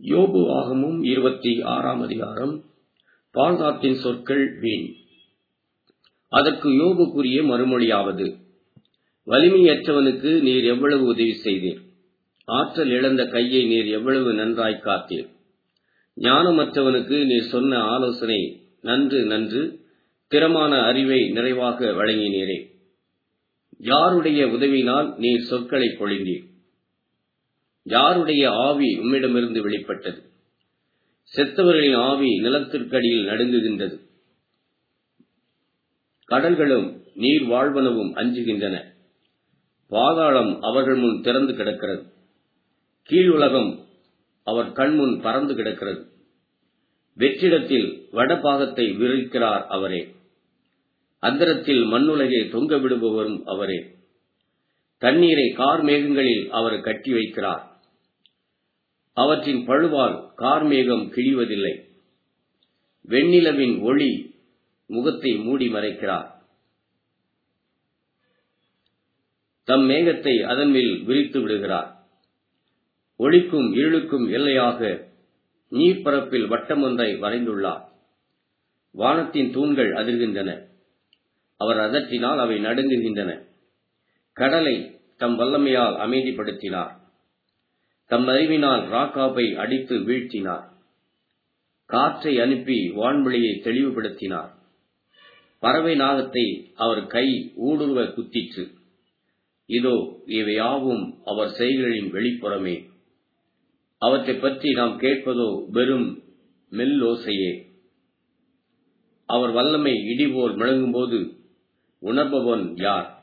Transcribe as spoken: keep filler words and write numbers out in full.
யோபு ஆகமம் இருபத்தி ஆறாம் அதிகாரம். பால்காத்தின் சொற்கள் வீண். அதற்கு யோபு கூறிய மறுமொழியாவது: வலிமையற்றவனுக்கு நீர் எவ்வளவு உதவி செய்தீர், ஆற்றல் இழந்த கையை நீர் எவ்வளவு நன்றாய் காத்தீர். ஞானமற்றவனுக்கு நீர் சொன்ன ஆலோசனை நன்று நன்று, திறமான அறிவை நிறைவாக வழங்கினீரே. யாருடைய உதவியினால் நீர் சொற்களை பொழிந்தீர்? யாருடைய ஆவி உம்மிடமிருந்து வெளிப்பட்டது? செத்தவர்களின் ஆவி நிலத்திற்கடியில் நடுங்குகின்றது. கடல்களும் நீர் வாழ்வனவும் அஞ்சுகின்றன. பாதாளம் அவர்கள் முன் திறந்து கிடக்கிறது. கீழுலகம் அவர் கண்முன் பறந்து கிடக்கிறது. வெற்றிடத்தில் வடபாகத்தை விரிக்கிறார் அவரே. அந்தரத்தில் மண்ணுலகை தொங்க விடுபவரும் அவரே. தண்ணீரை கார் மேகங்களில் அவர் கட்டி வைக்கிறார். அவற்றின் பழுவால் கார்மேகம் கிழிவதில்லை. வெண்ணிலவின் ஒளி முகத்தை மூடி மறைக்கிறார். தம் மேகத்தை அதன் மேல் விரித்து விடுகிறார். ஒளிக்கும் இருளுக்கும் எல்லையாக நீர்ப்பரப்பில் வட்டம் ஒன்றை வரைந்துள்ளார். வானத்தின் தூண்கள் அதிர்கின்றன. அவர் அதற்றினால் அவை நடுங்குகின்றன. கடலை தம் வல்லமையால் அமைதிப்படுத்தினார். தம் அறிவினால் ராக்காபை அடித்து வீழ்த்தினார். காற்றை அனுப்பி வான்வெளியை தெளிவுபடுத்தினார். பறவை நாகத்தை அவர் கை ஊடுருவ குத்திற்று. இதோ இவையாவும் அவர் செய்களின் வெளிப்புறமே. அவற்றைப் பற்றி நாம் கேட்பதோ வெறும் மெல்லோசையே. அவர் வல்லமை இடிபோல் முழங்கும்போது உணர்பவன் யார்?